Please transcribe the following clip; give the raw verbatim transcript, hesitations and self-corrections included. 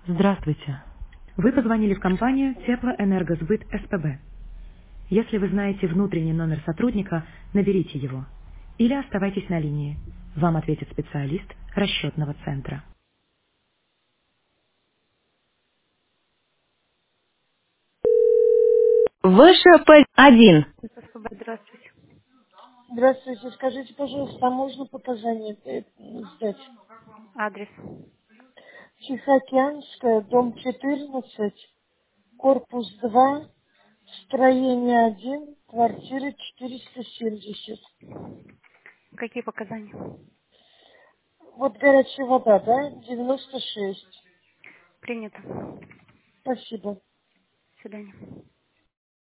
Здравствуйте. Вы позвонили в компанию Теплоэнергосбыт СПБ. Если вы знаете внутренний номер сотрудника, наберите его. Или оставайтесь на линии. Вам ответит специалист расчетного центра. Выше один. Здравствуйте. Здравствуйте, скажите, пожалуйста, а можно показания э, сдать? Адрес. Тихоокеанская, дом четырнадцать, корпус два, строение один, квартира четыреста семьдесят. Какие показания? Вот горячая вода, да? девяносто шесть. Принято. Спасибо. До свидания.